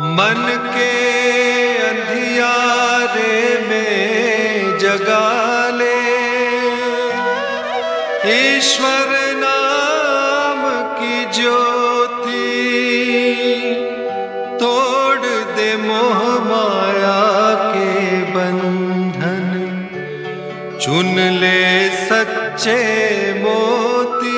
मन के अंधियारे में जगा ले, ईश्वर नाम की ज्योति तोड़ दे मोह माया के बंधन, चुन ले सच्चे मोती।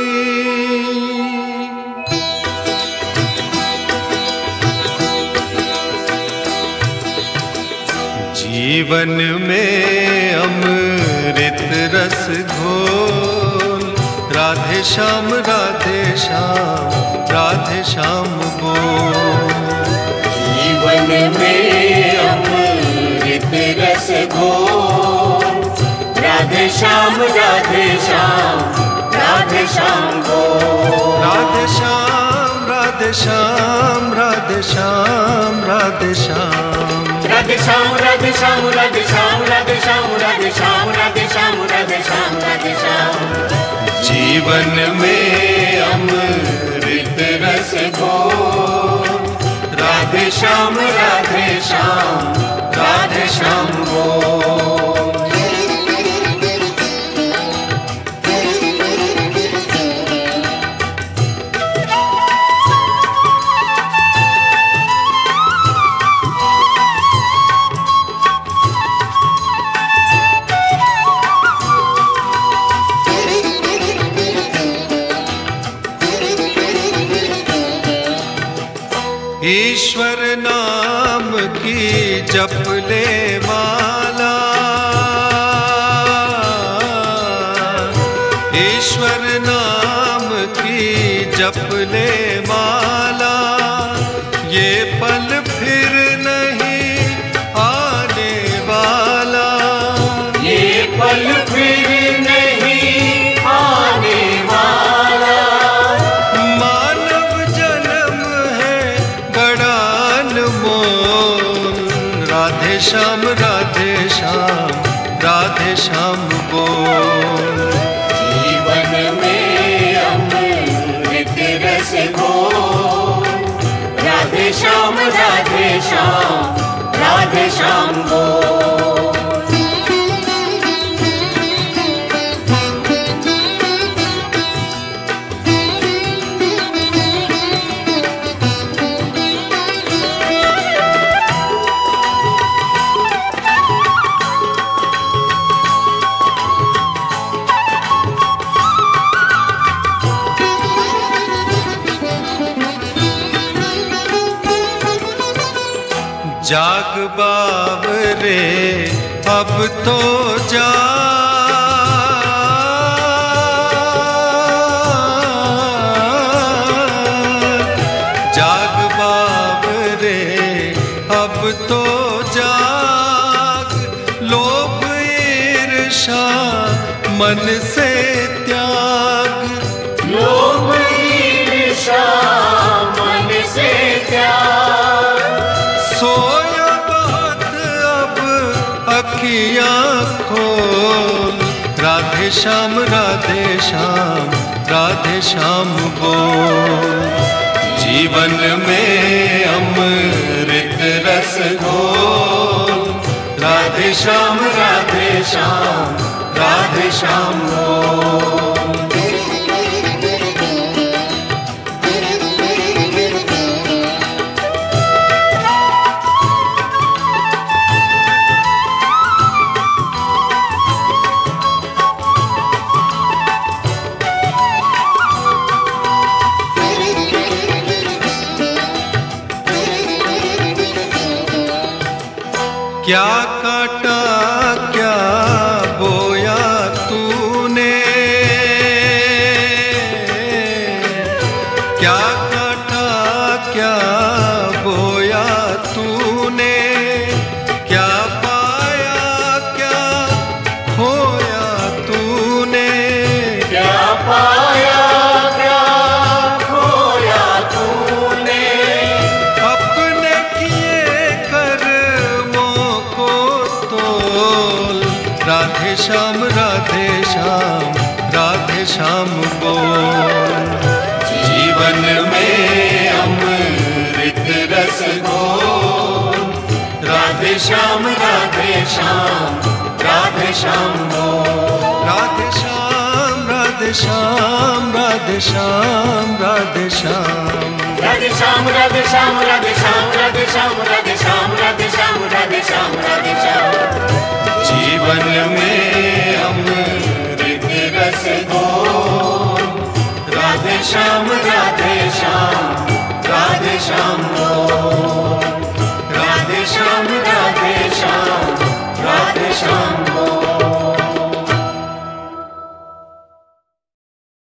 जीवन में अमृत रस घोल, राधे श्याम राधे श्याम राधे श्याम बोल। जीवन में अमृत रस घोल, राधे श्याम राधे श्याम राधे श्याम बोल। राधे श्याम राधे श्याम राधे श्याम राधे श्याम राधे श्याम राधे श्याम राधे श्याम राधे श्याम राधे श्याम राधे श्याम राधे श्याम राधे श्याम। जीवन में अमृत रस घोल, राधे श्याम राधे श्याम राधे श्याम बोल। ईश्वर नाम की जप ले माला, ईश्वर नाम की जप ले माला, ये पल फिर नहीं आने वाला, ये पल फिर नहीं आने वाला। मानव जन्म है बड़ा अनमोल, राधे श्याम राधे श्याम राधे श्याम बोल। जीवन में अमृत रस घोल, राधे श्याम राधे श्याम राधे श्याम बोल। जाग बावरे अब तो जाग, जाग बावरे अब तो जाग, लोभ ईर्षा मन से त्याग, लोभ ईर्षा मन से त्याग। सोया बहुत अब अखियाँ खोल, राधे श्याम राधे श्याम राधे श्याम बोल। जीवन में अमृत रस घोल, राधे श्याम राधे श्याम राधे श्याम बोल। क्या काटा क्या बोया तूने, क्या काटा क्या बोया तूने, क्या पाया क्या खोया तूने, क्या पाया क्या खोया तूने। अपने किए कर्मों को तोल, राधे श्याम राधे श्याम बोल। जीवन में श्याम राधे श्याम राधे श्याम बोल। राधे श्याम राधे श्याम राधे श्याम राधे श्याम। राधे श्याम राधे श्याम राधे श्याम राधे श्याम राधे श्याम राधे श्याम राधे श्याम राधे श्याम। जीवन में अमृत रस दो राधे श्याम राधे श्याम